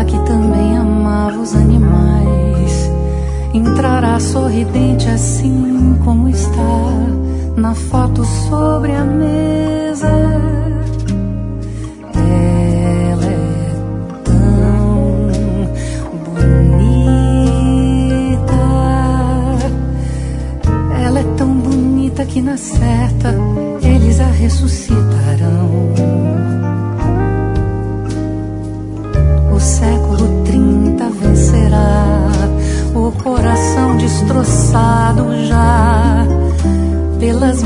ela que também amava os animais, entrará sorridente assim como está na foto sobre a mesa. Ela é tão bonita, ela é tão bonita que na certa eles a ressuscitarão. O século 30 vencerá, o coração destroçado já pelas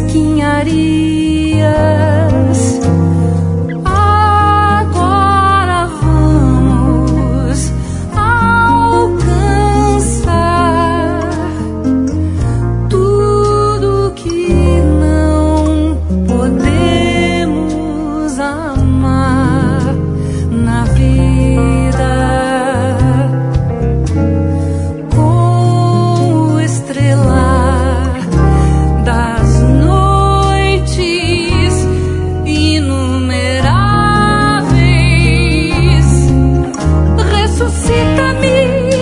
mesquinharias. Agora vamos alcançar tudo que não podemos amar na vida. Com o estrelar das noites inumeráveis, ressuscita-me,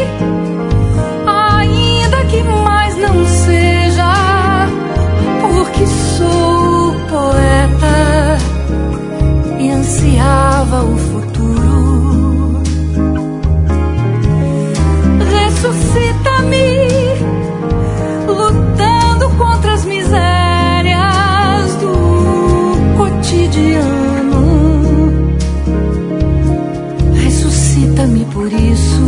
ainda que mais não seja, porque sou poeta e ansiava o futuro. Ressuscita-me, lutando contra as misérias do cotidiano. Ressuscita-me por isso.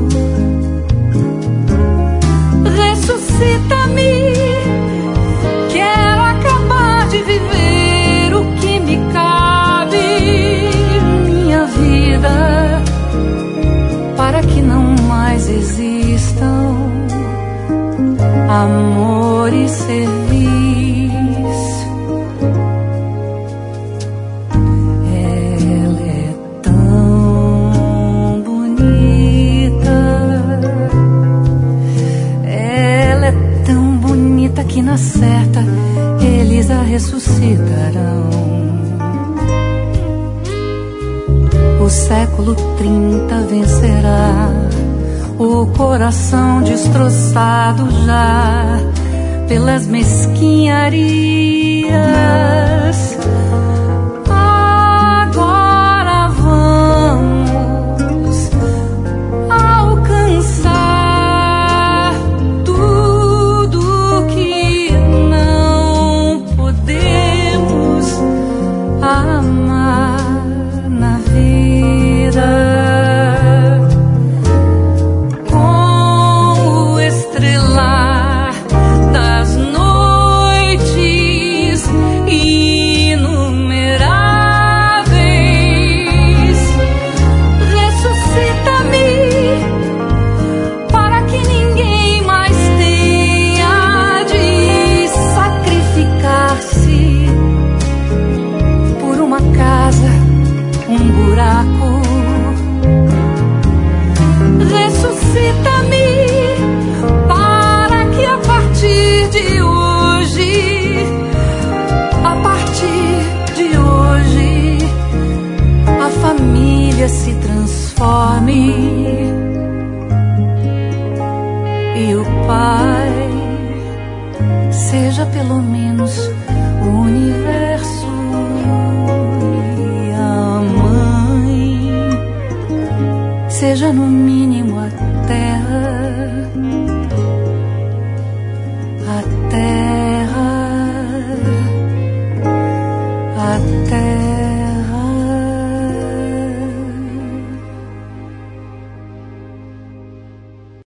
Ressuscita-me, quero acabar de viver o que me cabe, minha vida, para que não mais existam amor e serviço. Ela é tão bonita, ela é tão bonita que na certa eles a ressuscitarão. O século 30 vencerá, o coração destroçado já pelas mesquinharias. Agora vamos alcançar tudo que não podemos amar na vida. Se transforme e o pai seja pelo menos o universo, e a mãe seja no mínimo